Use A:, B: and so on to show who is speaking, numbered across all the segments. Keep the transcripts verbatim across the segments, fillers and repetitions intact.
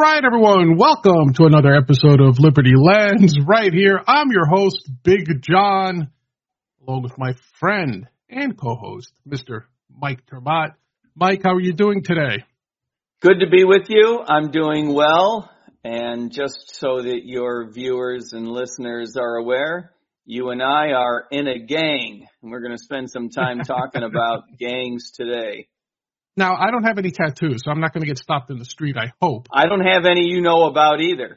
A: right, everyone. Welcome to another episode of Liberty Lens right here. I'm your host, Big John, along with my friend and co-host, Mister Mike Termott. Mike, how are you doing today?
B: Good to be with you. I'm doing well. And just so that your viewers and listeners are aware, you and I are in a gang, and we're going to spend some time talking about gangs today.
A: Now, I don't have any tattoos, so I'm not going to get stopped in the street, I hope.
B: I don't have any you know about either.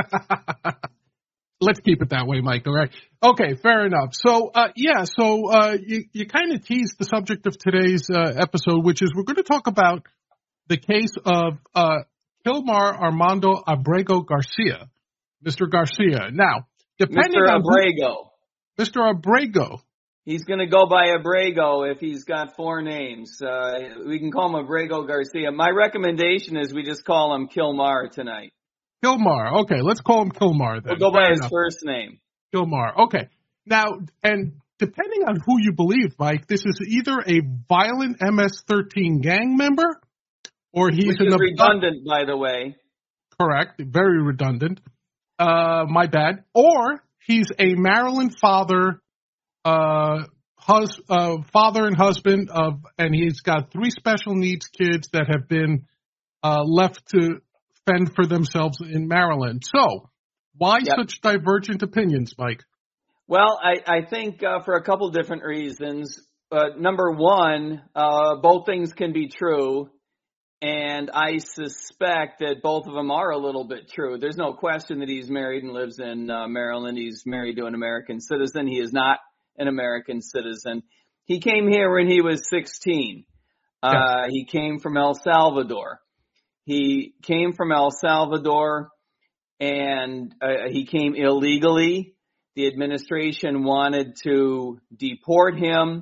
A: Let's keep it that way, Mike, all right? Okay, fair enough. So, uh, yeah, so uh, you, you kind of teased the subject of today's uh, episode, which is we're going to talk about the case of uh, Kilmar Armando Abrego Garcia, Mister Garcia. Now, depending
B: Mister
A: on
B: Abrego.
A: Who, Mister Abrego.
B: He's going to go by Abrego if he's got four names. Uh, we can call him Abrego Garcia. My recommendation is we just call him Kilmar tonight.
A: Kilmar. Okay, let's call him Kilmar then.
B: We'll go by
A: Fair
B: his
A: enough.
B: first name.
A: Kilmar. Okay. Now, and depending on who you believe, Mike, this is either a violent M S thirteen gang member or he's
B: Which
A: an
B: is
A: abduct-
B: redundant, by the way.
A: Correct. Very redundant. Uh, my bad. Or he's a Maryland father, uh, hus- uh, father and husband of, and he's got three special needs kids that have been uh, left to fend for themselves in Maryland. So, why
B: Yep.
A: such divergent opinions, Mike?
B: Well, I, I think uh, for a couple different reasons. Uh, number one, uh, both things can be true. And I suspect that both of them are a little bit true. There's no question that he's married and lives in uh, Maryland. He's married to an American citizen. He is not an American citizen. He came here when he was sixteen. Uh,
A: Yeah.
B: He came from El Salvador. He came from El Salvador and uh, he came illegally. The administration wanted to deport him,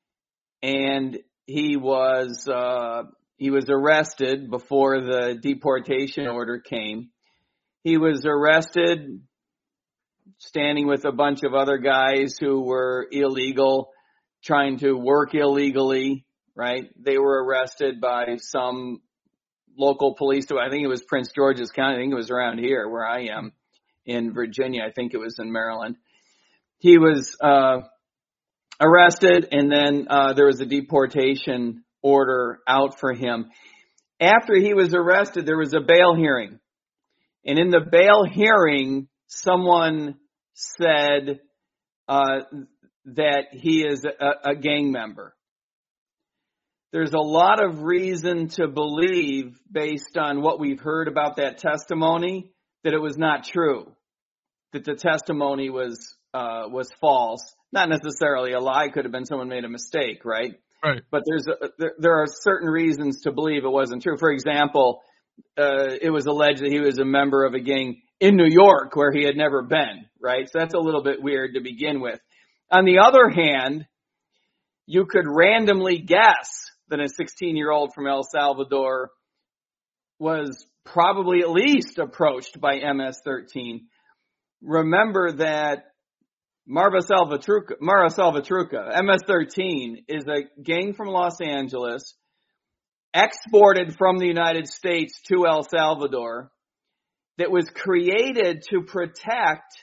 B: and he was uh, he was arrested before the deportation order came. He was arrested standing with a bunch of other guys who were illegal, trying to work illegally, right? They were arrested by some local police. I think it was Prince George's County. I think it was around here where I am in Virginia. I think it was in Maryland. He was uh, arrested, and then uh, there was a deportation order out for him. After he was arrested, there was a bail hearing. And in the bail hearing, someone said uh, that he is a, a gang member. There's a lot of reason to believe, based on what we've heard about that testimony, that it was not true, that the testimony was uh, was false. Not necessarily a lie. Could have been someone made a mistake, right?
A: Right.
B: But there's a, there, there are certain reasons to believe it wasn't true. For example, uh, it was alleged that he was a member of a gang in New York where he had never been, right? So that's a little bit weird to begin with. On the other hand, you could randomly guess that a sixteen-year-old from El Salvador was probably at least approached by M S thirteen. Remember that Marva Salvatrucha, Mara Salvatrucha, M S thirteen, is a gang from Los Angeles, exported from the United States to El Salvador, that was created to protect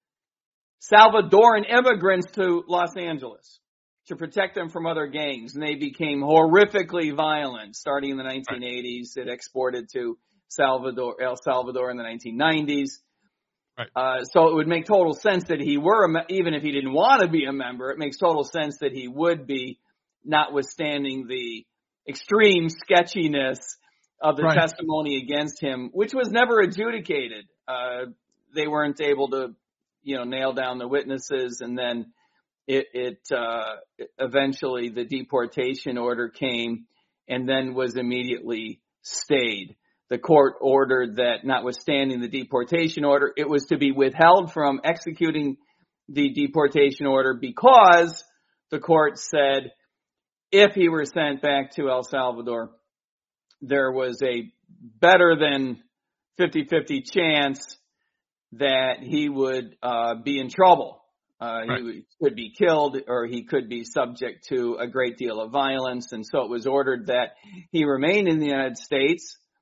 B: Salvadoran immigrants to Los Angeles, to protect them from other gangs. And they became horrifically violent starting in the nineteen eighties. It exported to Salvador, El Salvador in the nineteen nineties.
A: Right.
B: Uh, so it would make total sense that he were, a me- even if he didn't want to be a member, it makes total sense that he would be, notwithstanding the extreme sketchiness of the
A: Right.
B: testimony against him, which was never adjudicated. Uh, they weren't able to, you know, nail down the witnesses, and then it, it uh, eventually the deportation order came and then was immediately stayed. The court ordered that, notwithstanding the deportation order, it was to be withheld from executing the deportation order because the court said if he were sent back to El Salvador, there was a better than fifty-fifty chance that he would uh, be in trouble. Uh,
A: Right.
B: He would, could be killed, or he could be subject to a great deal of violence. And so it was ordered that he remain in the United States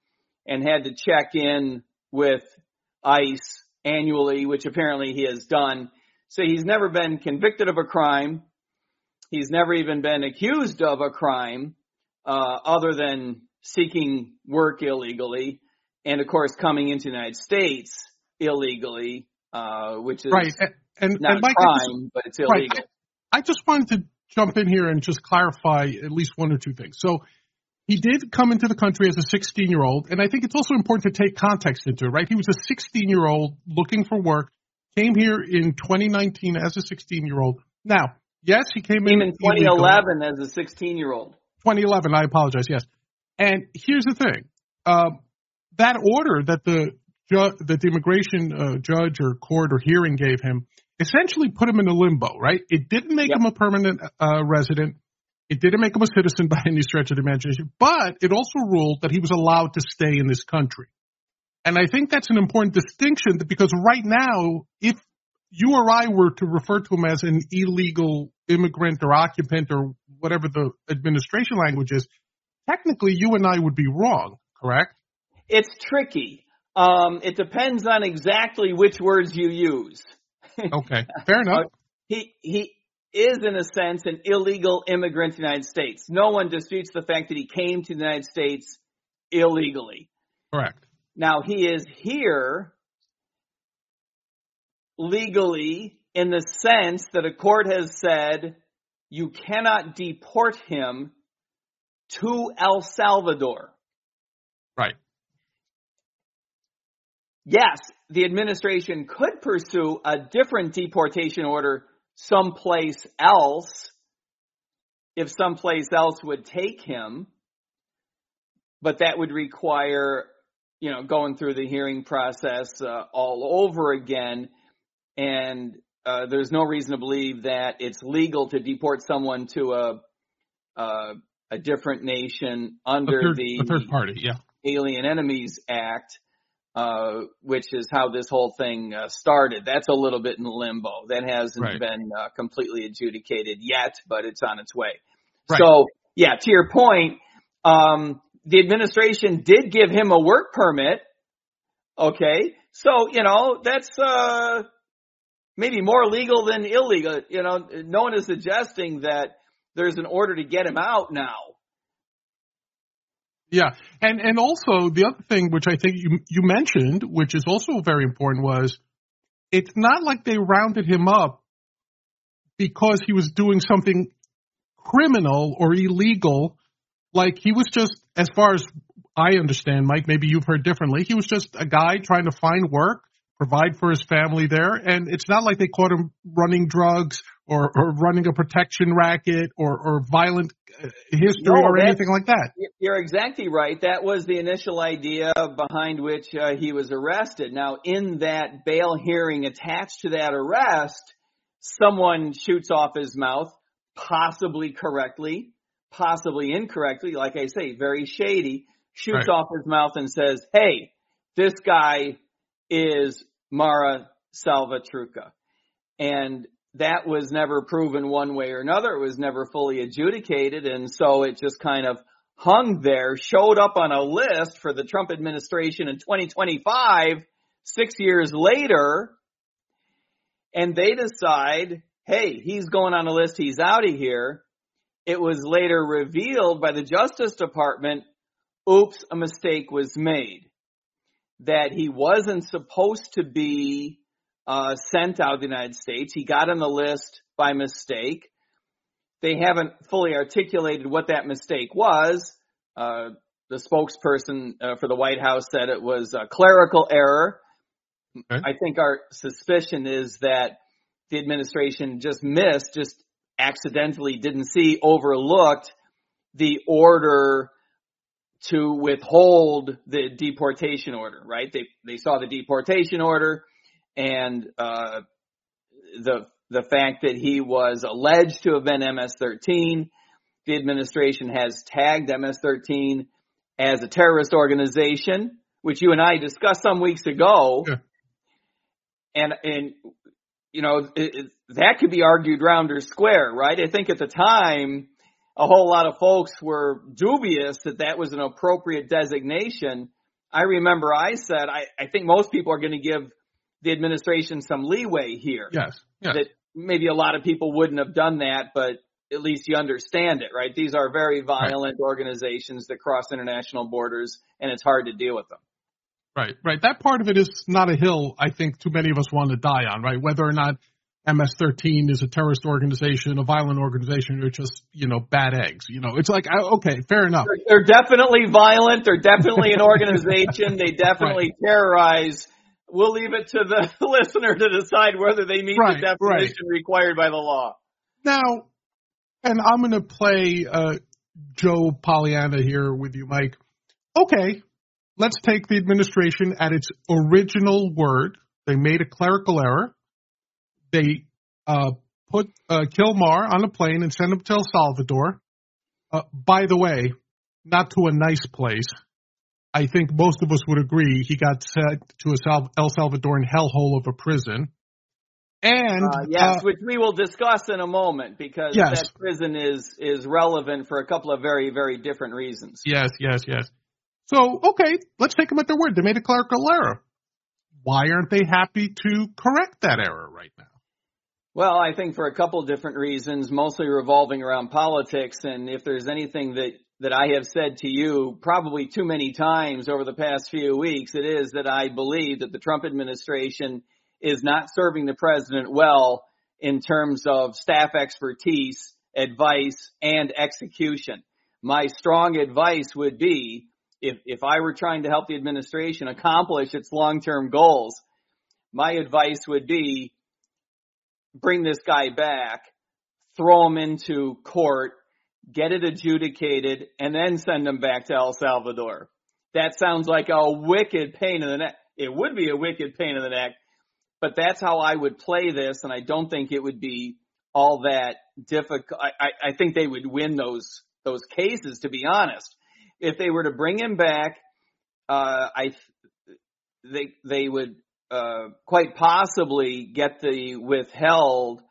B: and had to check in with ICE annually, which apparently he has done. So he's never been convicted of a crime. He's never even been accused of a crime, uh, other than seeking work illegally. And of course, coming into the United States illegally, uh, which is
A: right. And, and,
B: not
A: and Mike,
B: a crime,
A: just,
B: but it's illegal.
A: Right. I, I just wanted to jump in here and just clarify at least one or two things. So he did come into the country as a sixteen-year-old, and I think it's also important to take context into it, right? He was a sixteen-year-old looking for work, came here in twenty nineteen as a sixteen-year-old. Now, yes, he came,
B: came
A: in
B: in twenty eleven illegal. As a sixteen-year-old.
A: twenty eleven, I apologize, yes. And here's the thing. Uh, that order that the ju- that the immigration uh, judge or court or hearing gave him essentially put him in a limbo, right? It didn't make yep. him a permanent uh, resident. It didn't make him a citizen by any stretch of the imagination, but it also ruled that he was allowed to stay in this country. And I think that's an important distinction because right now, if you or I were to refer to him as an illegal immigrant or occupant or whatever the administration language is, technically you and I would be wrong, correct?
B: It's tricky. Um, it depends on exactly which words you use.
A: Okay, fair enough.
B: Uh, he he is, in a sense, an illegal immigrant to the United States. No one disputes the fact that he came to the United States illegally.
A: Correct.
B: Now, he is here legally in the sense that a court has said you cannot deport him to El Salvador.
A: Right.
B: Yes, the administration could pursue a different deportation order someplace else if someplace else would take him, but that would require, you know, going through the hearing process uh, all over again. And uh, there's no reason to believe that it's legal to deport someone to a uh, a different nation under
A: a third,
B: the
A: a third party, yeah.
B: Alien Enemies Act, uh, which is how this whole thing uh, started. That's a little bit in limbo. That hasn't
A: right.
B: been uh, completely adjudicated yet, but it's on its way.
A: Right.
B: So, yeah, to your point, um, the administration did give him a work permit. Okay. So, you know, that's uh, maybe more legal than illegal. You know, no one is suggesting that there's an order to get him out now.
A: Yeah. And and also the other thing, which I think you you mentioned, which is also very important, was it's not like they rounded him up because he was doing something criminal or illegal. Like he was just, as far as I understand, Mike, maybe you've heard differently, he was just a guy trying to find work, provide for his family there. And it's not like they caught him running drugs or, or running a protection racket or, or violent history no, or anything like that.
B: You're exactly right. That was the initial idea behind which uh, he was arrested. Now, in that bail hearing attached to that arrest, someone shoots off his mouth, possibly correctly, possibly incorrectly, like I say, very shady, shoots right. off his mouth and says, hey, this guy is Mara Salvatrucha. And that was never proven one way or another. It was never fully adjudicated. And so it just kind of hung there, showed up on a list for the Trump administration in twenty twenty-five, six years later. And they decide, hey, he's going on a list. He's out of here. It was later revealed by the Justice Department, oops, a mistake was made. That he wasn't supposed to be uh, sent out of the United States. He got on the list by mistake. They haven't fully articulated what that mistake was. Uh, the spokesperson uh, for the White House said it was a clerical error. Okay. I think our suspicion is that the administration just missed, just accidentally didn't see, overlooked the order to withhold the deportation order, right? They they saw the deportation order and uh, the the fact that he was alleged to have been M S thirteen. The administration has tagged M S thirteen as a terrorist organization, which you and I discussed some weeks ago.
A: Yeah.
B: And, and you know, it, it, that could be argued round or square, right? I think at the time, a whole lot of folks were dubious that that was an appropriate designation I remember I said, I, I think most people are going to give the administration some leeway here.
A: Yes, yes.
B: That maybe a lot of people wouldn't have done that, but at least you understand it, right? These are very violent right. organizations that cross international borders, and it's hard to deal with them.
A: Right, right. That part of it is not a hill I think too many of us want to die on, right? Whether or not M S thirteen is a terrorist organization, a violent organization, or just, you know, bad eggs. You know, it's like, okay, fair enough.
B: They're, they're definitely violent. They're definitely an organization. They definitely right. terrorize. We'll leave it to the listener to decide whether they meet right, the definition right. required by the law.
A: Now, and I'm going to play uh, Joe Pollyanna here with you, Mike. Okay, let's take the administration at its original word. They made a clerical error. They uh, put uh, Kilmar on a plane and sent him to El Salvador. Uh, by the way, not to a nice place. I think most of us would agree he got sent to a Sal- El Salvadoran hellhole of a prison. And
B: uh, yes,
A: uh,
B: which we will discuss in a moment because
A: yes.
B: that prison is is relevant for a couple of very, very different reasons.
A: Yes, yes, yes. So, okay, let's take them at their word. They made a clerical error. Why aren't they happy to correct that error right now?
B: Well, I think for a couple different reasons, mostly revolving around politics. And if there's anything that, that I have said to you probably too many times over the past few weeks, it is that I believe that the Trump administration is not serving the president well in terms of staff expertise, advice, and execution. My strong advice would be, if, if I were trying to help the administration accomplish its long-term goals, my advice would be, bring this guy back, throw him into court, get it adjudicated, and then send him back to El Salvador. That sounds like a wicked pain in the neck. It would be a wicked pain in the neck, but that's how I would play this, and I don't think it would be all that difficult. I, I, I think they would win those those cases, to be honest. If they were to bring him back, uh, I they they would uh, quite possibly get the withheld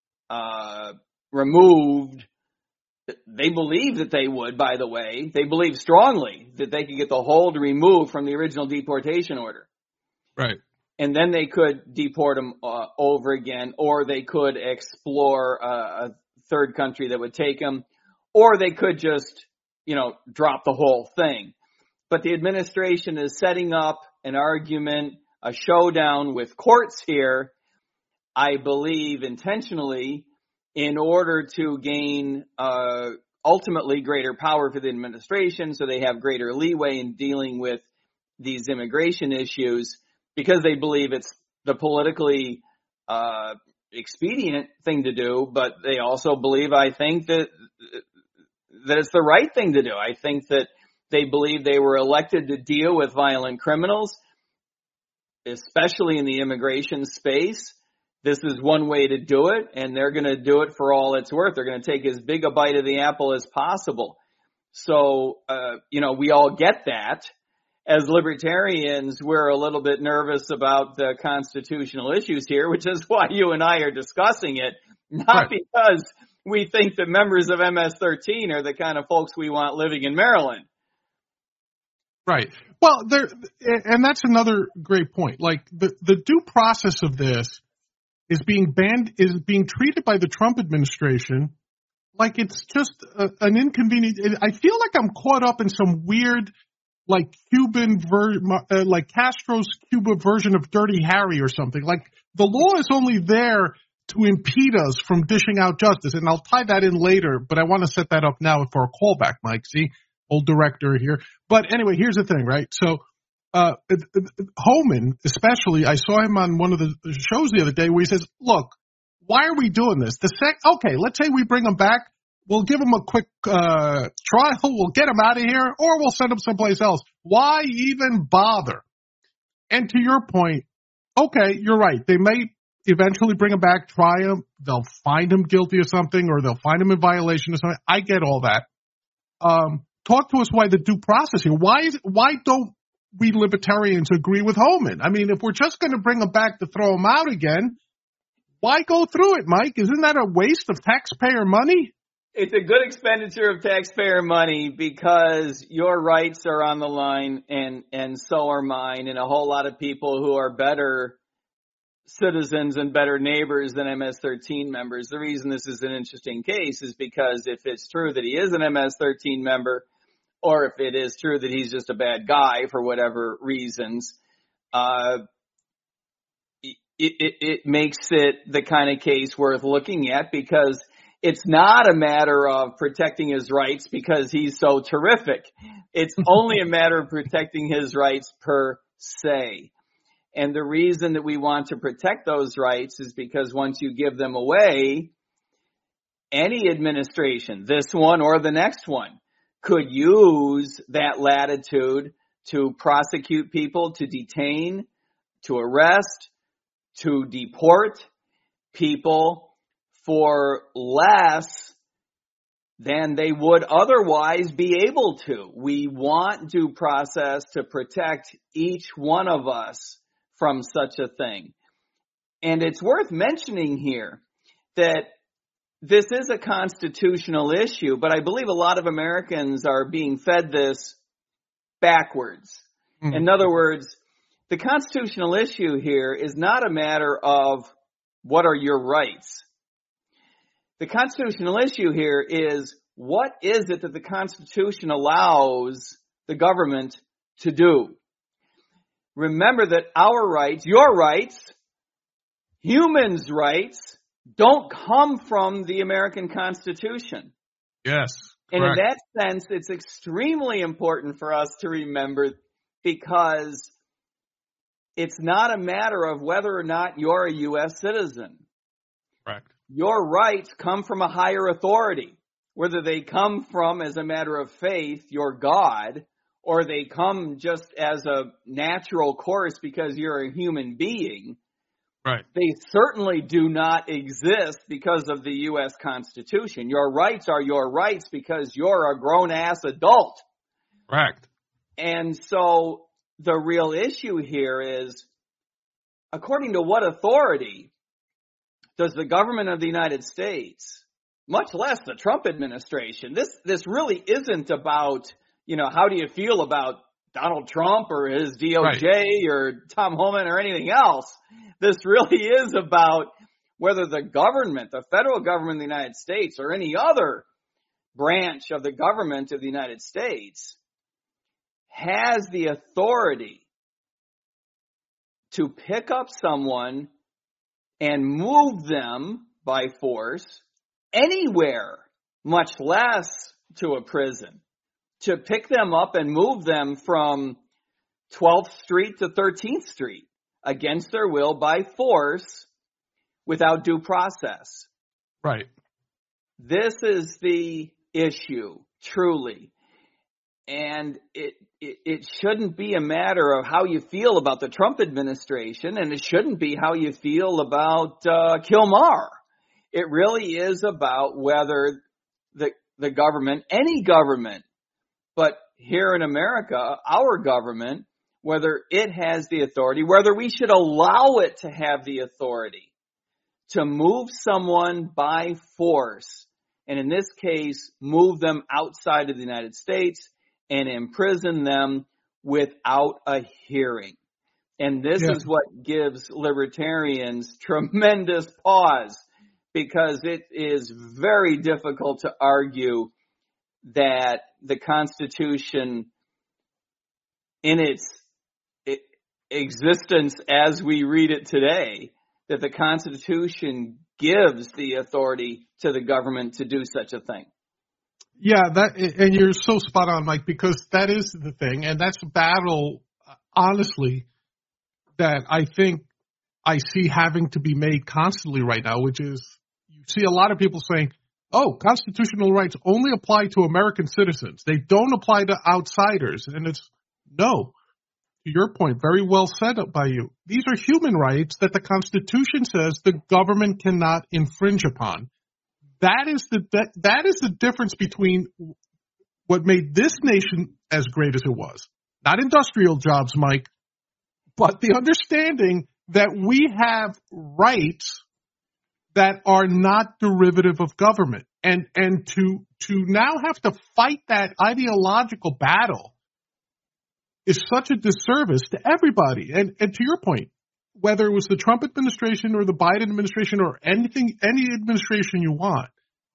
B: uh, removed. They believe that they would, by the way. They believe strongly that they could get the hold removed from the original deportation order.
A: Right.
B: And then they could deport them uh, over again, or they could explore uh, a third country that would take them, or they could just, you know, drop the whole thing. But the administration is setting up an argument, a showdown with courts here, I believe intentionally, in order to gain uh, ultimately greater power for the administration, so they have greater leeway in dealing with these immigration issues, because they believe it's the politically uh, expedient thing to do, but they also believe, I think, that that it's the right thing to do. I think that they believe they were elected to deal with violent criminals, especially in the immigration space. This is one way to do it, and they're going to do it for all it's worth. They're going to take as big a bite of the apple as possible. So, uh, you know, we all get that. As libertarians, we're a little bit nervous about the constitutional issues here, which is why you and I are discussing it, not right. because we think that members of M S thirteen are the kind of folks we want living in Maryland.
A: Right. Well, there, and that's another great point. Like the, the due process of this is being banned, is being treated by the Trump administration like it's just a, an inconvenient. I feel like I'm caught up in some weird, like Cuban, ver, uh, like Castro's Cuba version of Dirty Harry or something. Like the law is only there to impede us from dishing out justice. And I'll tie that in later, but I want to set that up now for a callback, Mike. See, old director here. But anyway, here's the thing, right? So, uh, Homan, especially, I saw him on one of the shows the other day where he says, look, why are we doing this? The sec, okay, let's say we bring him back. We'll give him a quick, uh, trial. We'll get him out of here, or we'll send him someplace else. Why even bother? And to your point, okay, you're right. They may eventually bring him back, try him. They'll find him guilty of something, or they'll find him in violation of something. I get all that. Um, talk to us why the due process here. Why is, why don't we libertarians agree with Homan? I mean, if we're just going to bring him back to throw him out again, why go through it, Mike? Isn't that a waste of taxpayer money?
B: It's a good expenditure of taxpayer money because your rights are on the line and, and so are mine and a whole lot of people who are better citizens and better neighbors than M S thirteen members. The reason this is an interesting case is because if it's true that he is an M S thirteen member, or if it is true that he's just a bad guy for whatever reasons, uh, it, it, it makes it the kind of case worth looking at because it's not a matter of protecting his rights because he's so terrific. It's only a matter of protecting his rights per se. And the reason that we want to protect those rights is because once you give them away, any administration, this one or the next one, could use that latitude to prosecute people, to detain, to arrest, to deport people for less than they would otherwise be able to. We want due process to protect each one of us from such a thing. And it's worth mentioning here that this is a constitutional issue, but I believe a lot of Americans are being fed this backwards. Mm-hmm. In other words, the constitutional issue here is not a matter of what are your rights. The constitutional issue here is what is it that the Constitution allows the government to do? Remember that our rights, your rights, humans' rights, don't come from the American Constitution.
A: Yes.
B: And in that sense, it's extremely important for us to remember because it's not a matter of whether or not you're a U S citizen.
A: Correct.
B: Your rights come from a higher authority, whether they come from, as a matter of faith, your God, or they come just as a natural course because you're a human being.
A: Right.
B: They certainly do not exist because of the U S Constitution. Your rights are your rights because you're a grown-ass adult.
A: Correct.
B: And so the real issue here is, according to what authority does the government of the United States, much less the Trump administration, this this really isn't about, you know, how do you feel about Donald Trump or his D O J right. or Tom Homan or anything else. This really is about whether the government, the federal government of the United States, or any other branch of the government of the United States has the authority to pick up someone and move them by force anywhere, much less to a prison, to pick them up and move them from twelfth Street to thirteenth Street against their will by force without due process.
A: Right.
B: This is the issue, truly. And it, it it shouldn't be a matter of how you feel about the Trump administration, and it shouldn't be how you feel about uh, Kilmar. It really is about whether the the government, any government, but here in America, our government, whether it has the authority, whether we should allow it to have the authority to move someone by force, and in this case, move them outside of the United States and imprison them without a hearing. And this yeah. is what gives libertarians tremendous pause, because it is very difficult to argue that the Constitution, in its existence as we read it today, that the Constitution gives the authority to the government to do such a thing.
A: Yeah, that, and you're so spot on, Mike, because that is the thing, and that's a battle, honestly, that I think I see having to be made constantly right now, which is you see a lot of people saying, oh, constitutional rights only apply to American citizens. They don't apply to outsiders. And it's no. To your point, very well said by you. These are human rights that the Constitution says the government cannot infringe upon. That is the that, that is the difference between what made this nation as great as it was. Not industrial jobs, Mike, but the understanding that we have rights that are not derivative of government. And and to to now have to fight that ideological battle is such a disservice to everybody. And and to your point, whether it was the Trump administration or the Biden administration or anything, any administration you want,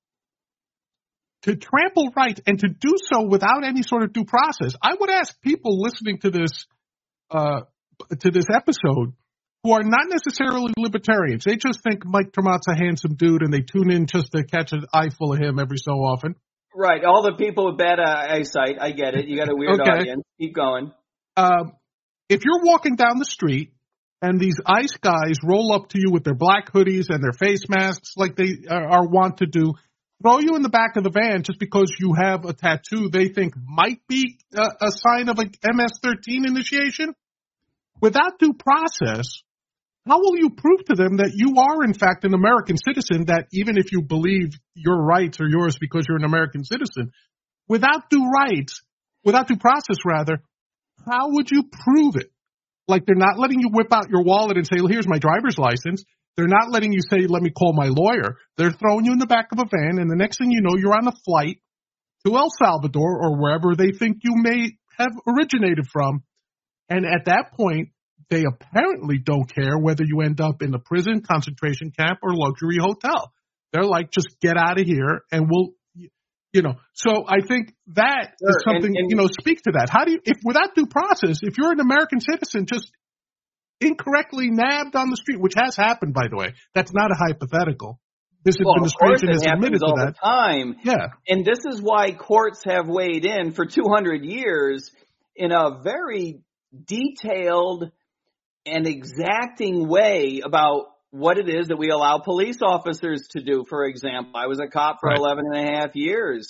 A: to trample rights and to do so without any sort of due process. I would ask people listening to this uh, to this episode who are not necessarily libertarians. They just think Mike Tremont's a handsome dude and they tune in just to catch an eye full of him every so often.
B: Right. All the people with bad uh, eyesight. I get it. You got a weird
A: okay.
B: audience. Keep going.
A: Um, if you're walking down the street and these ICE guys roll up to you with their black hoodies and their face masks like they are, are wont to do, throw you in the back of the van just because you have a tattoo they think might be a, a sign of an M S thirteen initiation, without due process, how will you prove to them that you are, in fact, an American citizen, that even if you believe your rights are yours because you're an American citizen, without due rights, without due process, rather, how would you prove it? Like, they're not letting you whip out your wallet and say, well, here's my driver's license. They're not letting you say, let me call my lawyer. They're throwing you in the back of a van, and the next thing you know, you're on a flight to El Salvador or wherever they think you may have originated from. And at that point, they apparently don't care whether you end up in a prison, concentration camp, or luxury hotel. They're like, just get out of here, and we'll, you know. So I think that sure. is something, and, and, you know, speak to that. How do you, if without due process, if you're an American citizen, just incorrectly nabbed on the street, which has happened, by the way, that's not a hypothetical. This
B: well,
A: administration has admitted
B: all
A: to that.
B: The time.
A: Yeah.
B: And this is why courts have weighed in for two hundred years in a very detailed and exacting way about what it is that we allow police officers to do. For example, I was a cop for right. eleven and a half years.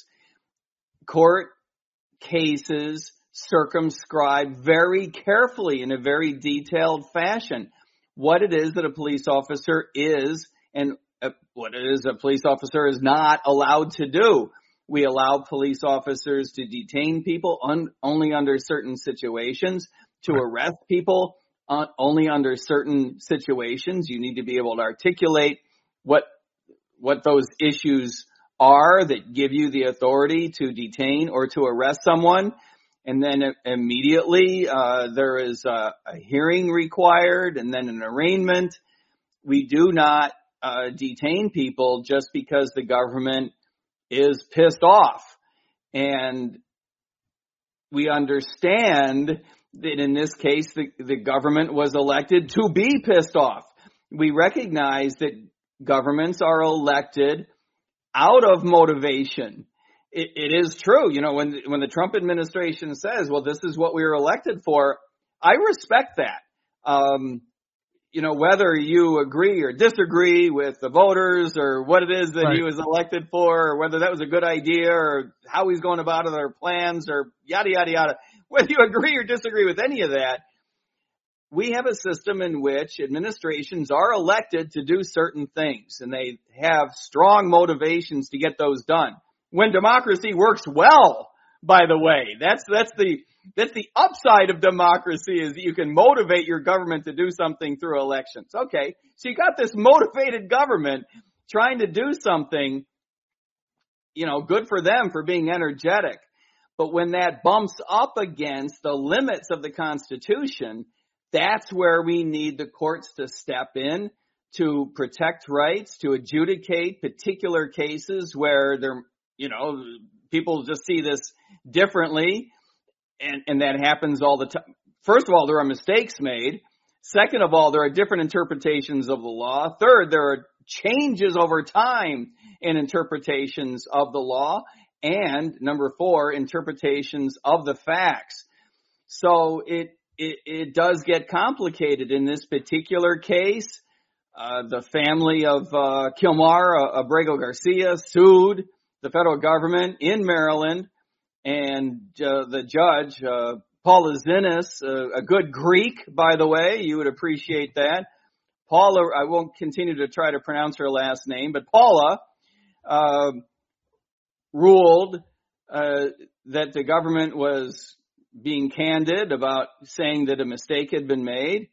B: Court cases circumscribe very carefully in a very detailed fashion what it is that a police officer is and uh, what it is a police officer is not allowed to do. We allow police officers to detain people un- only under certain situations, to right. arrest people uh, only under certain situations. You need to be able to articulate what what those issues are that give you the authority to detain or to arrest someone. And then immediately uh, there is a, a hearing required and then an arraignment. We do not uh, detain people just because the government is pissed off. And we understand that in this case, the, the government was elected to be pissed off. We recognize that governments are elected out of motivation. It, it is true. You know, when, when the Trump administration says, well, this is what we were elected for, I respect that. Um, you know, whether you agree or disagree with the voters or what it is that right. he was elected for, or whether that was a good idea or how he's going about their plans or yada, yada, yada, whether you agree or disagree with any of that, we have a system in which administrations are elected to do certain things, and they have strong motivations to get those done. When democracy works well, by the way, that's that's the that's the upside of democracy, is that you can motivate your government to do something through elections. Okay, so you got this motivated government trying to do something, you know, good for them for being energetic. But when that bumps up against the limits of the Constitution, that's where we need the courts to step in to protect rights, to adjudicate particular cases where they're, you know, people just see this differently, and, and that happens all the time. First of all, there are mistakes made. Second of all, there are different interpretations of the law. Third, there are changes over time in interpretations of the law. And number four, interpretations of the facts. So it It, it does get complicated in this particular case. Uh, the family of uh, Kilmar uh, Abrego Garcia sued the federal government in Maryland, and uh, the judge, uh, Paula Zinnis, uh, a good Greek, by the way, you would appreciate that. Paula, I won't continue to try to pronounce her last name, but Paula uh, ruled uh, that the government was being candid about saying that a mistake had been made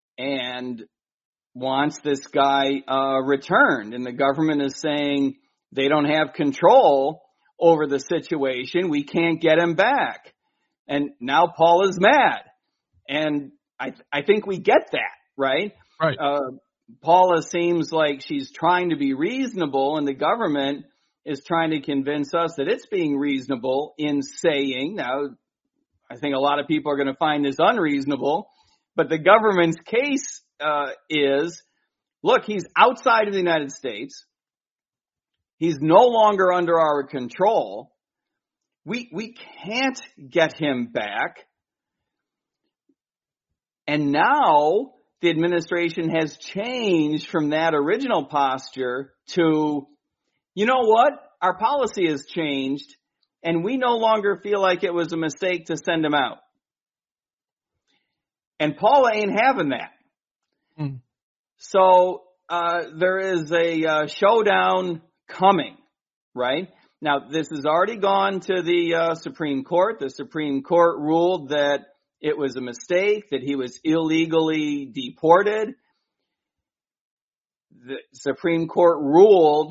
B: and wants this guy uh, returned. And the government is saying they don't have control over the situation. We can't get him back. And now Paula is mad. And I, I think we get that, right?
A: Right.
B: Uh, Paula seems like she's trying to be reasonable, and the government is trying to convince us that it's being reasonable in saying, now, I think a lot of people are going to find this unreasonable, but the government's case uh, is, look, he's outside of the United States. He's no longer under our control. We we can't get him back. And now the administration has changed from that original posture to, you know what? Our policy has changed, and we no longer feel like it was a mistake to send him out. And Paula ain't having that. Mm. So uh, there is a uh, showdown coming, right? Now, this has already gone to the uh, Supreme Court. The Supreme Court ruled that it was a mistake, that he was illegally deported. The Supreme Court ruled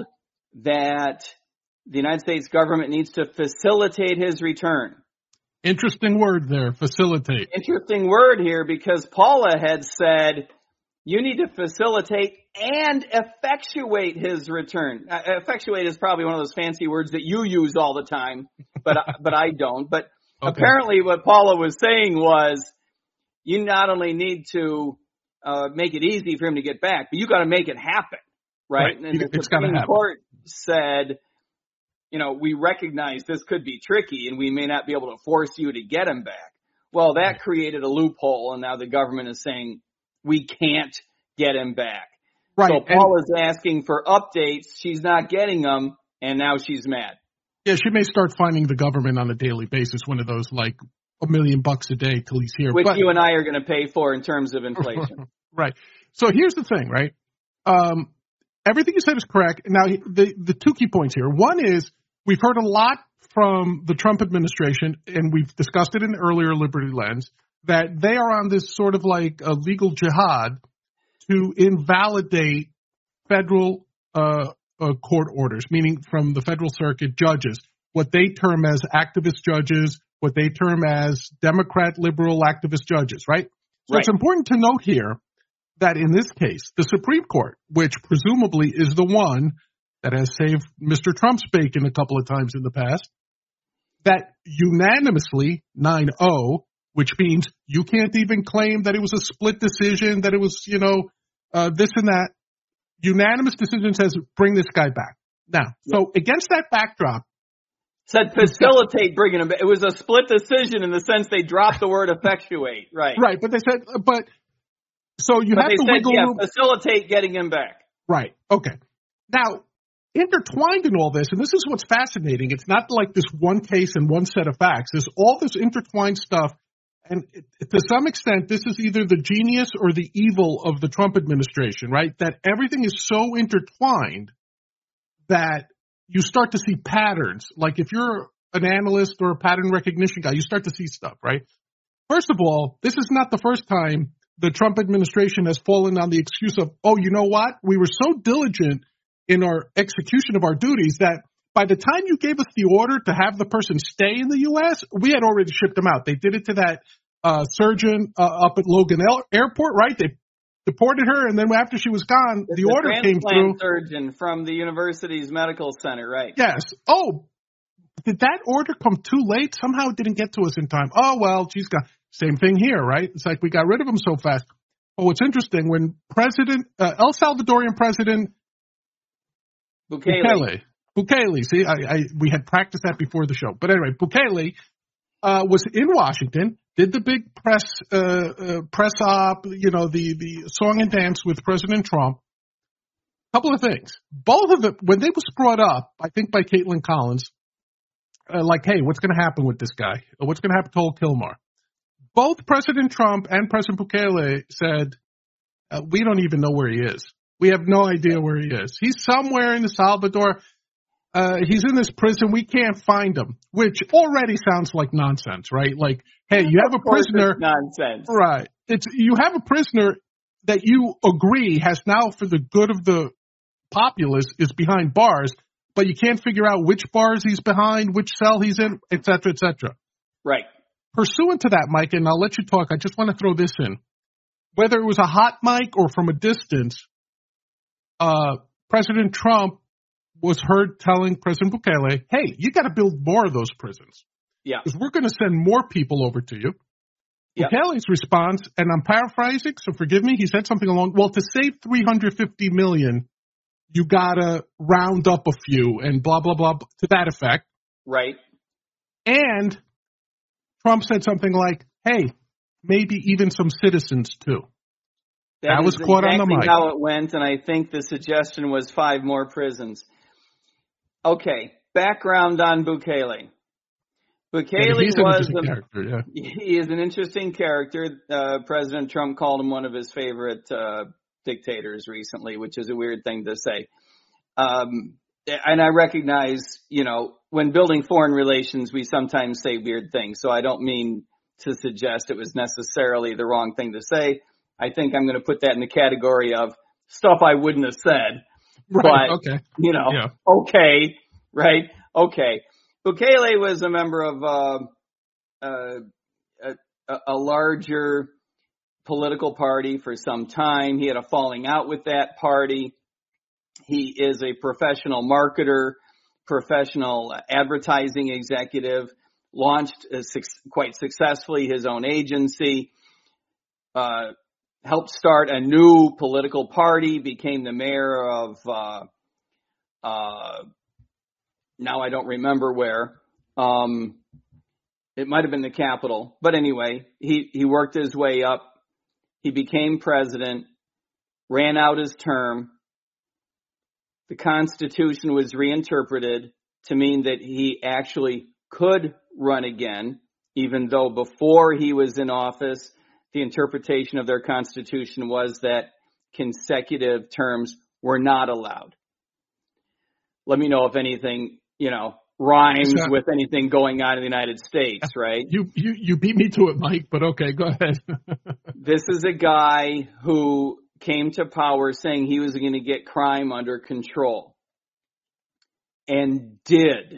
B: that the United States government needs to facilitate his return.
A: Interesting word there, facilitate.
B: Interesting word here, because Paula had said, you need to facilitate and effectuate his return. Uh, effectuate is probably one of those fancy words that you use all the time, but but I don't. But okay. Apparently what Paula was saying was, you not only need to uh, make it easy for him to get back, but you got to make it happen, right?
A: right.
B: And the
A: it's
B: Supreme Court said, you know, we recognize this could be tricky and we may not be able to force you to get him back. Well, that right. created a loophole, and now the government is saying we can't get him back. Right. So Paula's and, asking for updates. She's not getting them, and now she's mad.
A: Yeah, she may start finding the government on a daily basis, one of those like a million bucks a day till he's here.
B: Which
A: but,
B: you and I are going to pay for in terms of inflation.
A: Right. So here's the thing, right? Um, everything you said is correct. Now, the, the two key points here. One is we've heard a lot from the Trump administration, and we've discussed it in earlier Liberty Lens, that they are on this sort of like a legal jihad to invalidate federal uh, uh, court orders, meaning from the federal circuit judges, what they term as activist judges, what they term as Democrat liberal activist judges, right? So right. It's important to note here that in this case, the Supreme Court, which presumably is the one that has saved Mister Trump's bacon a couple of times in the past, that unanimously, nine oh, which means you can't even claim that it was a split decision, that it was, you know, uh, this and that. Unanimous decision says, bring this guy back. Now, so against that backdrop.
B: Said facilitate bringing him back. It was a split decision in the sense they dropped the word effectuate. Right.
A: Right. But they said, but, so you
B: but
A: have
B: they
A: to
B: said,
A: wiggle
B: yeah,
A: room.
B: Facilitate getting him back.
A: Right. Okay. Now, intertwined in all this, and this is what's fascinating, it's not like this one case and one set of facts. There's all this intertwined stuff. And to some extent, this is either the genius or the evil of the Trump administration, right? That everything is so intertwined that you start to see patterns. Like if you're an analyst or a pattern recognition guy, you start to see stuff, right? First of all, this is not the first time the Trump administration has fallen on the excuse of, oh, you know what? We were so diligent in our execution of our duties that by the time you gave us the order to have the person stay in the U S, we had already shipped them out. They did it to that uh, surgeon uh, up at Logan Airport, right? They deported her, and then after she was gone, the, the order came through.
B: Surgeon from the university's medical center, right?
A: Yes. Oh, did that order come too late? Somehow it didn't get to us in time. Oh, well, she's got same thing here, right? It's like we got rid of him so fast. Oh, it's interesting. When President, uh, El Salvadorian President
B: Bukele.
A: Bukele Bukele, see, I, I, we had practiced that before the show. But anyway, Bukele uh, was in Washington, did the big press uh, uh, press op, you know, the, the song and dance with President Trump. Couple of things. Both of it, when they was brought up, I think by Caitlin Collins, uh, like, hey, what's going to happen with this guy? What's going to happen to old Kilmar? Both President Trump and President Bukele said, uh, we don't even know where he is. We have no idea where he is. He's somewhere in El Salvador. Uh, he's in this prison. We can't find him, which already sounds like nonsense, right? Like, hey, you have a prisoner.
B: Nonsense.
A: Right. It's, you have a prisoner that you agree has now, for the good of the populace, is behind bars. but you can't figure out which bars he's behind, which cell he's in, et cetera, et cetera.
B: Right.
A: Pursuant to that, Mike, and I'll let you talk, I just want to throw this in. Whether it was a hot mic or from a distance, uh, President Trump was heard telling President Bukele, hey, you got to build more of those prisons.
B: Yeah.
A: Because we're going to send more people over to you.
B: Yep.
A: Bukele's response, and I'm paraphrasing, so forgive me, he said something along, well, to save three hundred fifty million, you got to round up a few and blah, blah, blah, to that effect.
B: Right.
A: And Trump said something like, hey, maybe even some citizens too.
B: That,
A: that was caught
B: exactly
A: on the mic.
B: How it went, and I think the suggestion was five more prisons. Okay, background on Bukele. Bukele
A: yeah, he's
B: was
A: an
B: a,
A: character, yeah.
B: He is an interesting character. Uh, President Trump called him one of his favorite uh, dictators recently, which is a weird thing to say. Um, and I recognize, you know, when building foreign relations, we sometimes say weird things. So I don't mean to suggest it was necessarily the wrong thing to say. I think I'm going to put that in the category of stuff I wouldn't have said.
A: Right,
B: but,
A: okay.
B: you know,
A: yeah.
B: okay, right, okay. Bukele was a member of uh, uh, a, a larger political party for some time. He had a falling out with that party. He is a professional marketer, professional advertising executive, launched uh, su- quite successfully his own agency, uh, helped start a new political party, became the mayor of, uh, uh, now I don't remember where. Um, it might have been the capital. But anyway, he, he worked his way up. He became president, ran out his term. The Constitution was reinterpreted to mean that he actually could run again, even though before he was in office, the interpretation of their Constitution was that consecutive terms were not allowed. Let me know if anything, you know, rhymes
A: So,
B: with anything going on in the United States, right?
A: You, you, you beat me to it, Mike, but okay, go ahead.
B: This is a guy who came to power saying he was going to get crime under control, and did.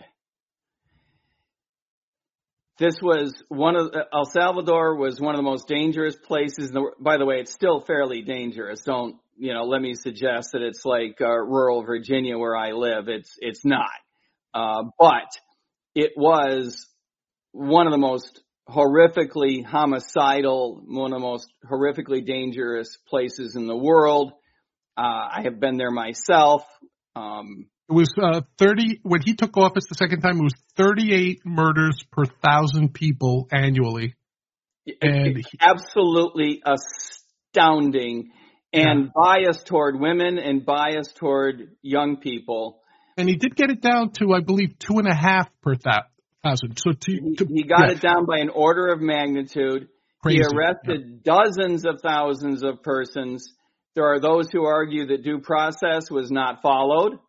B: This was one of El Salvador was one of the most dangerous places in the, by the way, it's still fairly dangerous. Don't, you know, let me suggest that it's like uh, rural Virginia where I live. It's it's not. Uh, but it was one of the most horrifically homicidal, one of the most horrifically dangerous places in the world. Uh, I have been there myself. Um,
A: It was uh, thirty when he took office the second time. It was thirty-eight murders per thousand people annually, and
B: it's absolutely astounding, and yeah. biased toward women and biased toward young people.
A: And he did get it down to, I believe, two and a half per thousand. So to, to,
B: he, he got
A: yeah.
B: it down by an order of magnitude.
A: Crazy.
B: He arrested yeah. dozens of thousands of persons. There are those who argue that due process was not followed,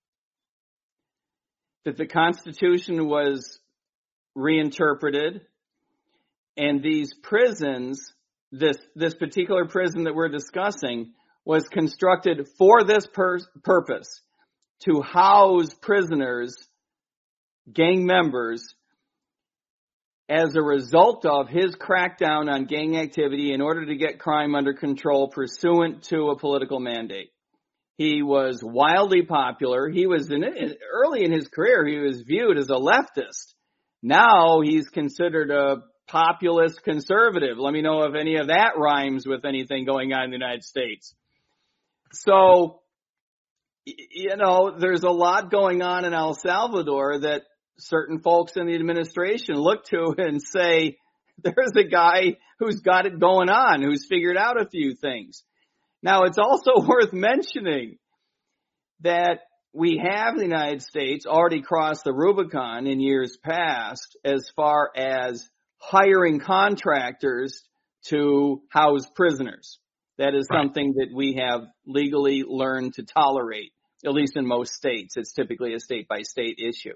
B: that the Constitution was reinterpreted, and these prisons, this this particular prison that we're discussing, was constructed for this pur- purpose, to house prisoners, gang members, as a result of his crackdown on gang activity in order to get crime under control pursuant to a political mandate. He was wildly popular. He was in, early in his career, he was viewed as a leftist. Now he's considered a populist conservative. Let me know if any of that rhymes with anything going on in the United States. So, you know, there's a lot going on in El Salvador that certain folks in the administration look to and say, there's a guy who's got it going on, who's figured out a few things. Now, it's also worth mentioning that we have in the United States already crossed the Rubicon in years past as far as hiring contractors to house prisoners. That is right. Something that we have legally learned to tolerate, at least in most states. It's typically a state-by-state issue.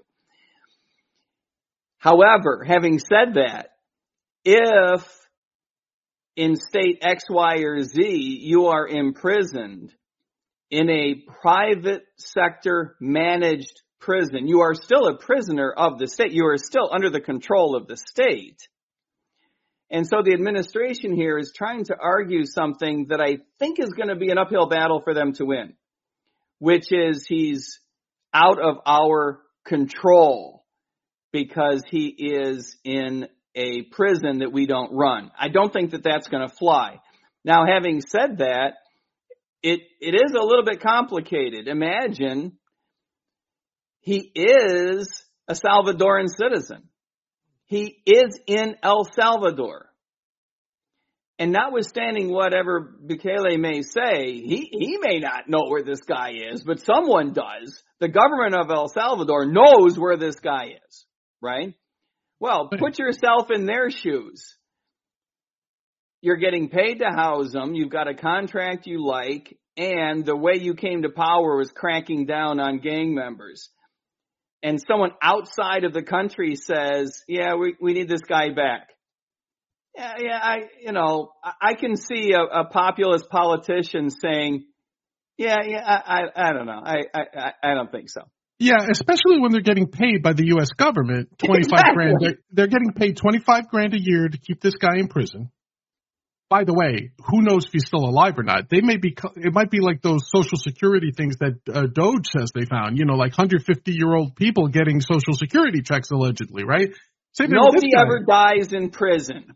B: However, having said that, if in state X, Y, or Z, you are imprisoned in a private sector managed prison. You are still a prisoner of the state. You are still under the control of the state. And so the administration here is trying to argue something that I think is going to be an uphill battle for them to win, which is he's out of our control because he is in a prison that we don't run. I don't think that that's going to fly. Now, having said that, it it is a little bit complicated. Imagine he is a Salvadoran citizen. He is in El Salvador. And notwithstanding whatever Bukele may say, he, he may not know where this guy is, but someone does. The government of El Salvador knows where this guy is, right? Well, put yourself in their shoes. You're getting paid to house them. You've got a contract you like. And the way you came to power was cracking down on gang members. And someone outside of the country says, yeah, we, we need this guy back. Yeah, yeah, I, you know, I, I can see a, a populist politician saying, yeah, yeah, I, I, I don't know. I, I, I don't think so.
A: Yeah, especially when they're getting paid by the U S government, twenty-five exactly. grand. They're, they're getting paid twenty-five grand a year to keep this guy in prison. By the way, who knows if he's still alive or not? They may be, it might be like those Social Security things that uh, Doge says they found, you know, like one hundred fifty year old people getting Social Security checks allegedly, right? Same
B: Nobody ever dies in prison.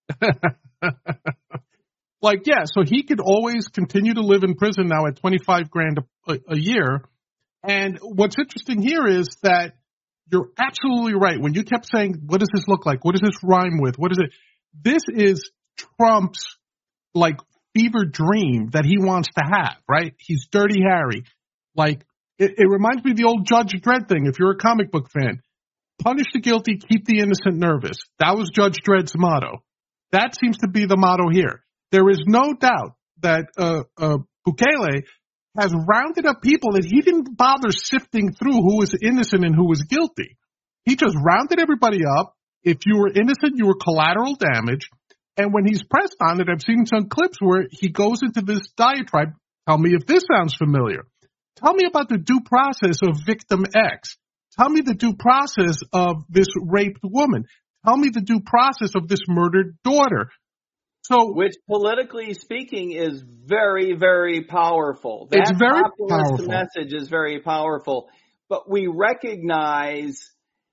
A: Like, yeah, so he could always continue to live in prison now at twenty-five grand a, a year. And what's interesting here is that you're absolutely right. When you kept saying, what does this look like? What does this rhyme with? What is it? This is Trump's like fever dream that he wants to have, right? He's Dirty Harry. Like, it, it reminds me of the old Judge Dredd thing. If you're a comic book fan, punish the guilty, keep the innocent nervous. That was Judge Dredd's motto. That seems to be the motto here. There is no doubt that uh, uh, Bukele has rounded up people that he didn't bother sifting through who was innocent and who was guilty. He just rounded everybody up. If you were innocent, you were collateral damage. And when he's pressed on it, I've seen some clips where he goes into this diatribe. Tell me if this sounds familiar. Tell me about the due process of victim X. Tell me the due process of this raped woman. Tell me the due process of this murdered daughter. So,
B: which politically speaking is very, very powerful. That
A: it's very
B: populist
A: powerful.
B: Message is very powerful. But we recognize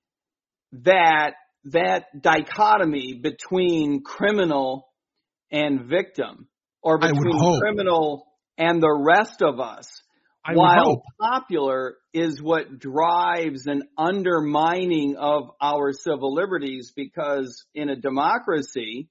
B: that that dichotomy between criminal and victim, or between criminal and the rest of us,
A: I
B: while popular, is what drives an undermining of our civil liberties, because in a democracy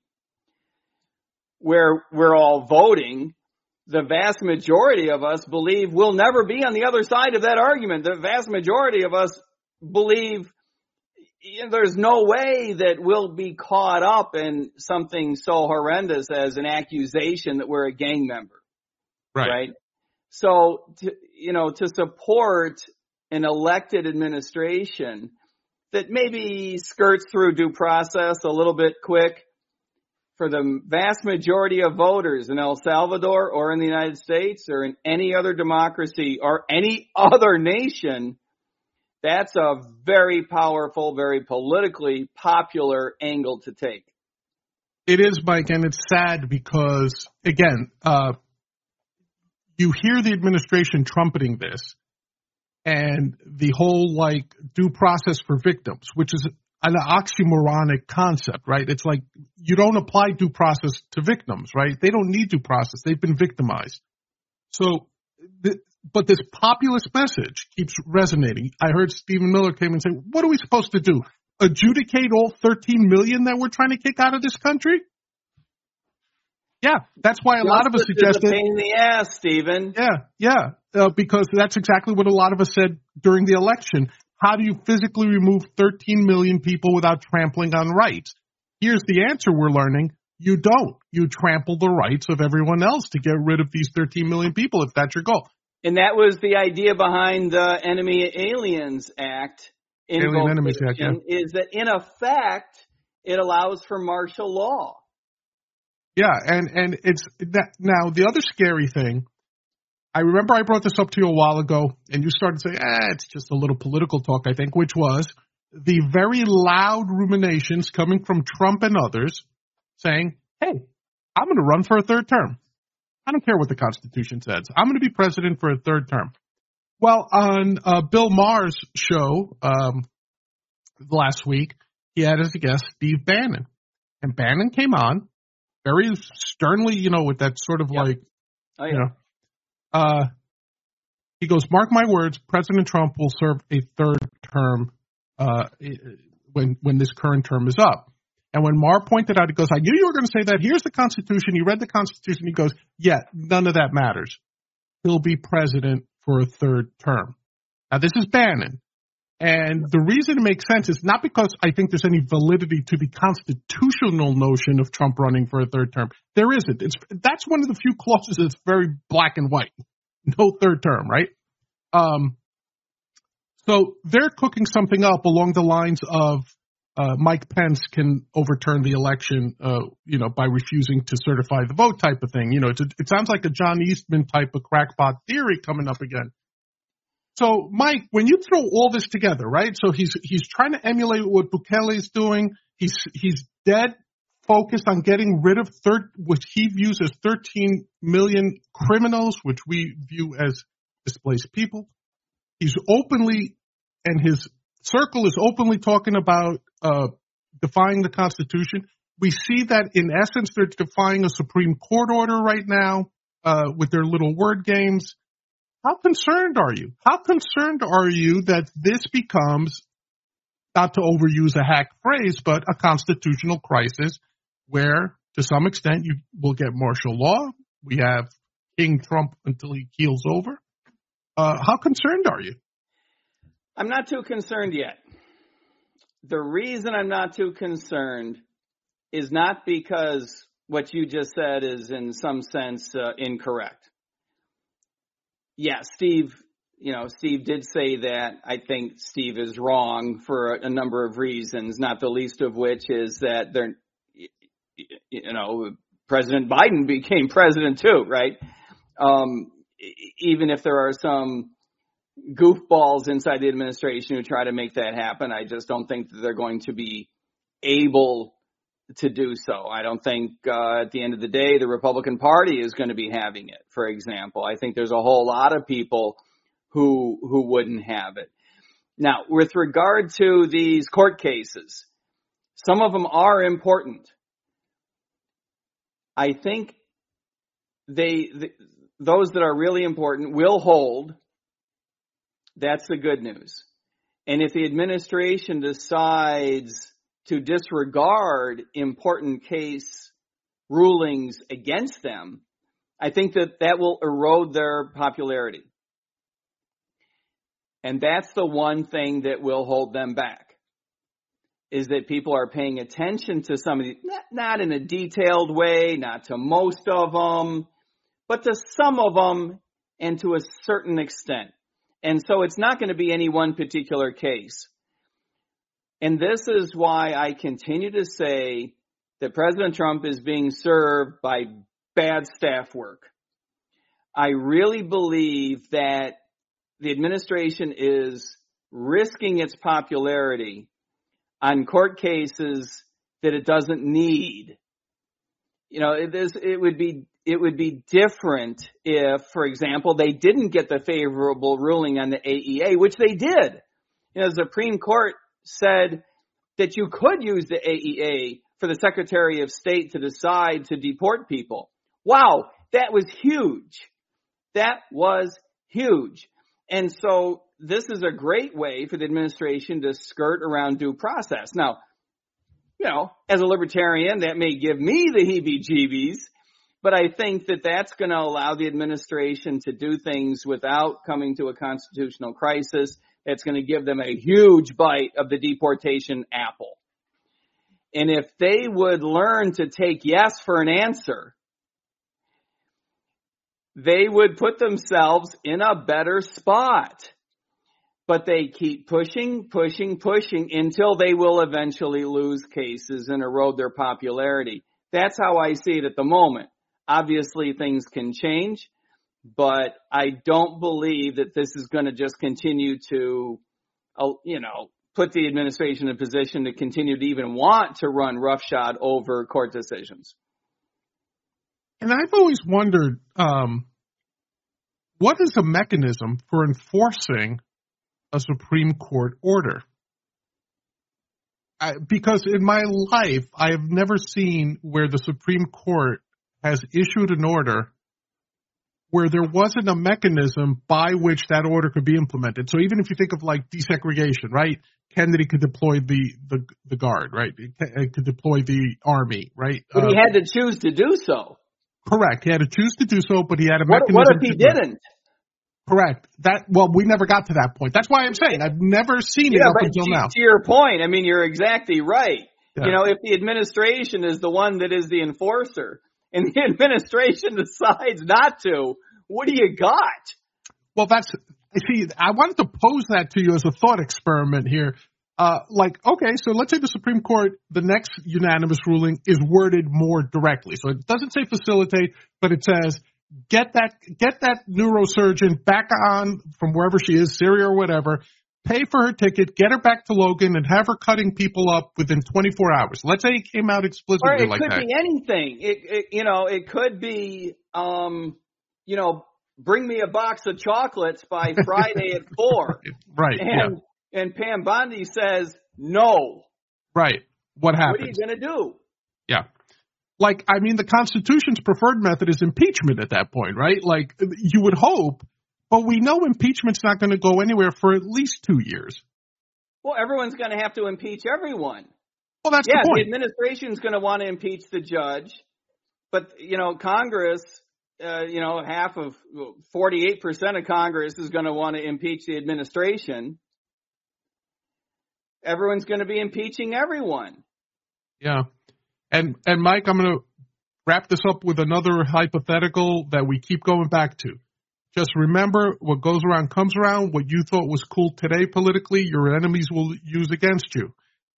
B: where we're all voting, the vast majority of us believe we'll never be on the other side of that argument. The vast majority of us believe you know, there's no way that we'll be caught up in something so horrendous as an accusation that we're a gang member.
A: Right.
B: Right? So, to, you know, to support an elected administration that maybe skirts through due process a little bit quick, for the vast majority of voters in El Salvador or in the United States or in any other democracy or any other nation, that's a very powerful, very politically popular angle to take.
A: It is, Mike, and it's sad because, again, uh, you hear the administration trumpeting this and the whole, like, due process for victims, which is an oxymoronic concept, right? It's like you don't apply due process to victims, right? They don't need due process. They've been victimized. So, the, but this populist message keeps resonating. I heard Stephen Miller came and say, what are we supposed to do? Adjudicate all thirteen million that we're trying to kick out of this country? Yeah, that's why a
B: Justice
A: lot of us suggested.
B: Is a pain in the ass, Stephen.
A: Yeah, yeah, uh, because that's exactly what a lot of us said during the election. How do you physically remove thirteen million people without trampling on rights? Here's the answer we're learning. You don't. You trample the rights of everyone else to get rid of these thirteen million people if that's your goal.
B: And that was the idea behind the Enemy Aliens Act.
A: Alien Enemies Act, yeah.
B: Is that in effect, it allows for martial law.
A: Yeah, and, and it's that now the other scary thing, I remember I brought this up to you a while ago, and you started saying, eh, it's just a little political talk, I think, which was the very loud ruminations coming from Trump and others saying, hey, I'm going to run for a third term. I don't care what the Constitution says. I'm going to be president for a third term. Well, on uh, Bill Maher's show um, last week, he had as a guest Steve Bannon. And Bannon came on very sternly, you know, with that sort of yep. like, oh, yeah. you know, uh, he goes, mark my words, President Trump will serve a third term uh, when when this current term is up. And when Maher pointed out, he goes, I knew you were going to say that. Here's the Constitution. You read the Constitution. He goes, yeah, none of that matters. He'll be president for a third term. Now, this is Bannon. And the reason it makes sense is not because I think there's any validity to the constitutional notion of Trump running for a third term. There isn't. It's, that's one of the few clauses that's very black and white. No third term, right? Um, so they're cooking something up along the lines of uh, Mike Pence can overturn the election, uh, you know, by refusing to certify the vote type of thing. You know, it's a, it sounds like a John Eastman type of crackpot theory coming up again. So, Mike, when you throw all this together, right? So he's he's trying to emulate what Bukele's doing. He's he's dead focused on getting rid of third, which he views as thirteen million criminals, which we view as displaced people. He's openly, and his circle is openly talking about uh, defying the Constitution. We see that in essence they're defying a Supreme Court order right now uh, with their little word games. How concerned are you? How concerned are you that this becomes, not to overuse a hack phrase, but a constitutional crisis where, to some extent, you will get martial law? We have King Trump until he keels over. Uh, how concerned are you?
B: I'm not too concerned yet. The reason I'm not too concerned is not because what you just said is in some sense uh, incorrect. Yeah, Steve, you know, Steve did say that. I think Steve is wrong for a, a number of reasons, not the least of which is that they're, you know, President Biden became president too, right? Um, even if there are some goofballs inside the administration who try to make that happen, I just don't think that they're going to be able to do so. I don't think uh, at the end of the day the Republican Party is going to be having it, for example. I think there's a whole lot of people who who wouldn't have it. Now, with regard to these court cases, some of them are important. I think they the, those that are really important will hold. That's the good news. And if the administration decides to disregard important case rulings against them, I think that that will erode their popularity. And that's the one thing that will hold them back, is that people are paying attention to some of these, not, not in a detailed way, not to most of them, but to some of them and to a certain extent. And so it's not going to be any one particular case. And this is why I continue to say that President Trump is being served by bad staff work. I really believe that the administration is risking its popularity on court cases that it doesn't need. You know, it, is, it would be it would be different if, for example, they didn't get the favorable ruling on the A E A, which they did. You know, the Supreme Court said that you could use the A E A for the Secretary of State to decide to deport people. Wow, that was huge. That was huge. And so this is a great way for the administration to skirt around due process. Now, you know, as a libertarian, that may give me the heebie-jeebies, but I think that that's going to allow the administration to do things without coming to a constitutional crisis. It's going to give them a huge bite of the deportation apple. And if they would learn to take yes for an answer, they would put themselves in a better spot. But they keep pushing, pushing, pushing until they will eventually lose cases and erode their popularity. That's how I see it at the moment. Obviously, things can change. but I don't believe that this is going to just continue to, uh, you know, put the administration in a position to continue to even want to run roughshod over court decisions.
A: And I've always wondered, um, what is a mechanism for enforcing a Supreme Court order? I, because in my life, I have never seen where the Supreme Court has issued an order where there wasn't a mechanism by which that order could be implemented. So even if you think of like desegregation, right? Kennedy could deploy the, the, the guard, right? It could deploy the army, right?
B: But he
A: uh,
B: had to choose to do so.
A: Correct. He had to choose to do so, but he had a
B: What,
A: mechanism.
B: what if he
A: to do it.
B: didn't?
A: Correct. That well, we never got to that point. That's why I'm saying I've never seen it
B: yeah,
A: up
B: but
A: until
B: to,
A: now.
B: To your point, I mean, you're exactly right.
A: Yeah.
B: You know, if the administration is the one that is the enforcer and the administration decides not to, what do you got?
A: Well, that's see, I wanted to pose that to you as a thought experiment here. Uh, like, okay, so let's say the Supreme Court, the next unanimous ruling is worded more directly. So it doesn't say facilitate, but it says get that get that neurosurgeon back on from wherever she is, Syria or whatever, pay for her ticket, get her back to Logan, and have her cutting people up within twenty-four hours. Let's say it came out explicitly
B: or it
A: like
B: could
A: that.
B: be anything. It, it, you know, it could be, um, you know, bring me a box of chocolates by Friday at four.
A: Right.
B: And,
A: yeah.
B: and Pam Bondi says no.
A: Right. What happens?
B: What are you going to do?
A: Yeah. Like, I mean, the Constitution's preferred method is impeachment at that point, right? Like, you would hope, but we know impeachment's not going to go anywhere for at least two years.
B: Well, everyone's going to have to impeach everyone.
A: Well, that's
B: yeah,
A: the point.
B: The administration's going to want to impeach the judge, but, you know, Congress, uh, you know, half of, forty-eight percent of Congress is going to want to impeach the administration. Everyone's going to be impeaching everyone.
A: Yeah. And, and Mike, I'm going to wrap this up with another hypothetical that we keep going back to. Just remember, what goes around comes around. What you thought was cool today politically, your enemies will use against you.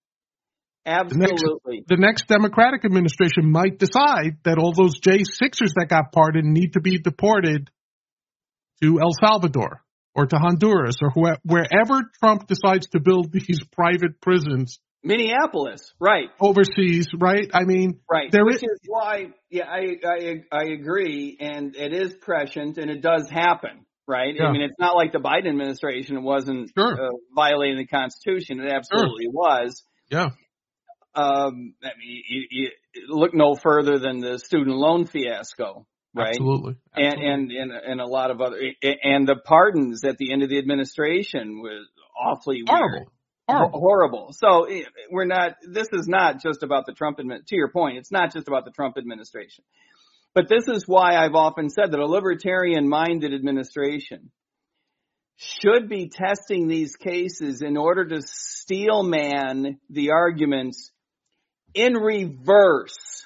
B: Absolutely.
A: The next, the next Democratic administration might decide that all those J sixers that got pardoned need to be deported to El Salvador or to Honduras or whoever, wherever Trump decides to build these private prisons.
B: Minneapolis, right.
A: Overseas, right? I mean,
B: right.
A: There
B: Which
A: is,
B: is why, yeah, I, I, I agree. And it is prescient and it does happen, right?
A: Yeah.
B: I mean, it's not like the Biden administration wasn't
A: sure.
B: uh, violating the Constitution. It absolutely
A: sure.
B: was.
A: Yeah.
B: Um, I mean, you, you look no further than the student loan fiasco, right?
A: Absolutely. Absolutely.
B: And, and, and, and a lot of other, and the pardons at the end of the administration was awfully
A: horrible.
B: weird.
A: Horrible.
B: Horrible. So we're not, this is not just about the Trump administration. To your point, it's not just about the Trump administration. But this is why I've often said that a libertarian-minded administration should be testing these cases in order to steelman the arguments in reverse.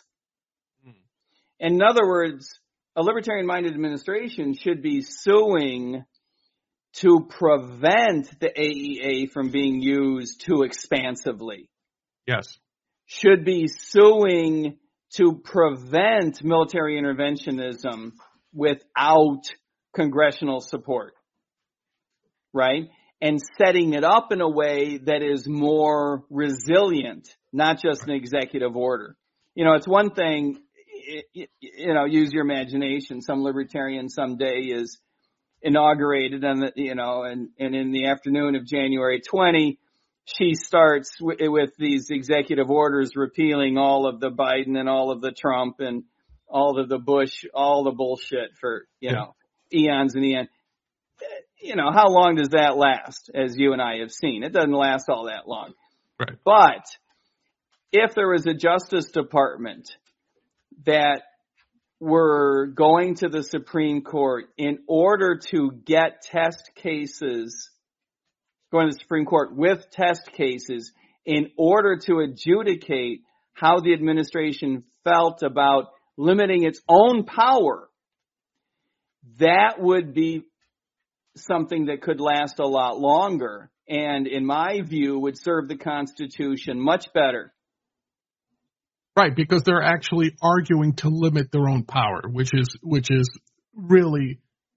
B: In other words, a libertarian-minded administration should be suing to prevent the A E A from being used too expansively.
A: Yes.
B: Should be suing to prevent military interventionism without congressional support, right? And setting it up in a way that is more resilient, not just an executive order. You know, it's one thing, you know, use your imagination. Some libertarian someday is inaugurated on the, you know, and, and in the afternoon of January twentieth, she starts w- with these executive orders repealing all of the Biden and all of the Trump and all of the Bush, all the bullshit for, you
A: yeah.
B: know, eons and eons. You know, how long does that last? As you and I have seen, it doesn't last all that long.
A: Right.
B: But if there was a Justice Department that were going to the Supreme Court in order to get test cases, going to the Supreme Court with test cases in order to adjudicate how the administration felt about limiting its own power, that would be something that could last a lot longer and, in my view, would serve the Constitution much better.
A: Right, because they're actually arguing to limit their own power, which is which is really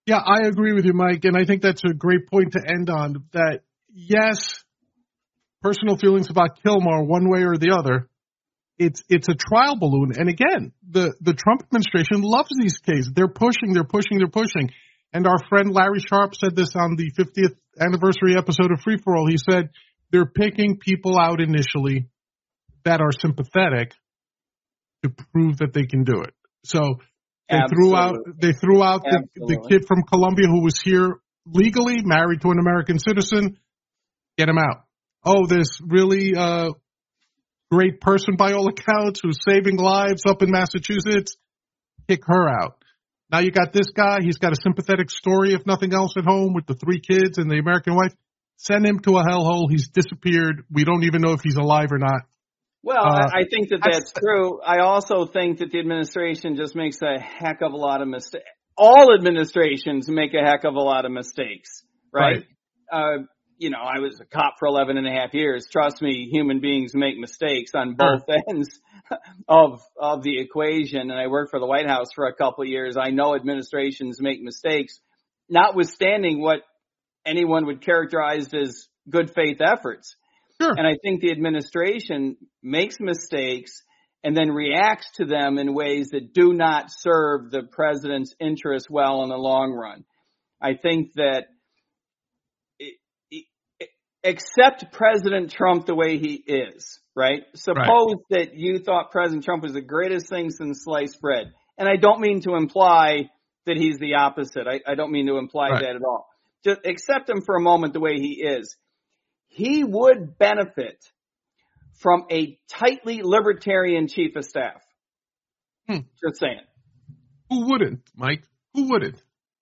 A: Yeah, I agree with you, Mike, and I think that's a great point to end on, that, yes, personal feelings about Kilmer one way or the other, it's it's a trial balloon. And again, the, the Trump administration loves these cases. They're pushing, they're pushing, they're pushing. And our friend Larry Sharp said this on the fiftieth anniversary episode of Free For All. He said they're picking people out initially that are sympathetic to prove that they can do it. So they Absolutely. threw out they threw out the, the kid from Colombia who was here legally, married to an American citizen. Get him out. Oh, this really uh, great person by all accounts who's saving lives up in Massachusetts. Kick her out. Now you got this guy. He's got a sympathetic story, if nothing else, at home with the three kids and the American wife. Send him to a hellhole. He's disappeared. We don't even know if he's alive or not.
B: Well, uh, I think that that's true. I also think that the administration just makes a heck of a lot of mistakes. All administrations make a heck of a lot of mistakes, right? right. Uh, you know, I was a cop for eleven and a half years. Trust me, human beings make mistakes on both sure. ends of of the equation. And I worked for the White House for a couple of years. I know administrations make mistakes, notwithstanding what anyone would characterize as good faith efforts.
A: Sure.
B: And I think the administration makes mistakes and then reacts to them in ways that do not serve the president's interests well in the long run. I think that it, it, accept President Trump the way he is, right? Suppose right. that you thought President Trump was the greatest thing since sliced bread. And I don't mean to imply that he's the opposite. I, I don't mean to imply right. that at all. Just accept him for a moment the way he is. He would benefit from a tightly libertarian chief of staff. Hmm. Just saying.
A: Who wouldn't, Mike? Who wouldn't?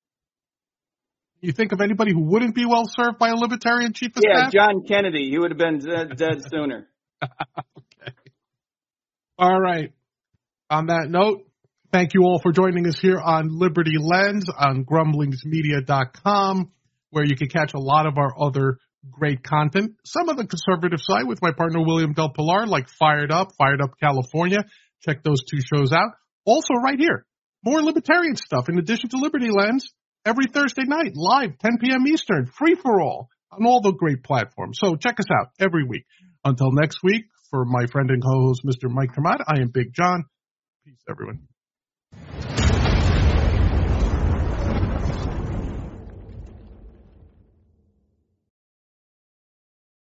A: You think of anybody who wouldn't be well served by a libertarian chief of
B: yeah,
A: staff?
B: Yeah, John Kennedy. He would have been dead, dead sooner.
A: Okay. All right. On that note, thank you all for joining us here on Liberty Lens on grumblings media dot com, where you can catch a lot of our other great content. Some of the conservative side with my partner William Del Pilar, like Fired Up, Fired Up California. Check those two shows out. Also right here, more libertarian stuff in addition to Liberty Lens every Thursday night, live, ten p.m. Eastern, free for all on all the great platforms. So check us out every week. Until next week, for my friend and co-host, Mister Mike Kermode, I am Big John. Peace, everyone.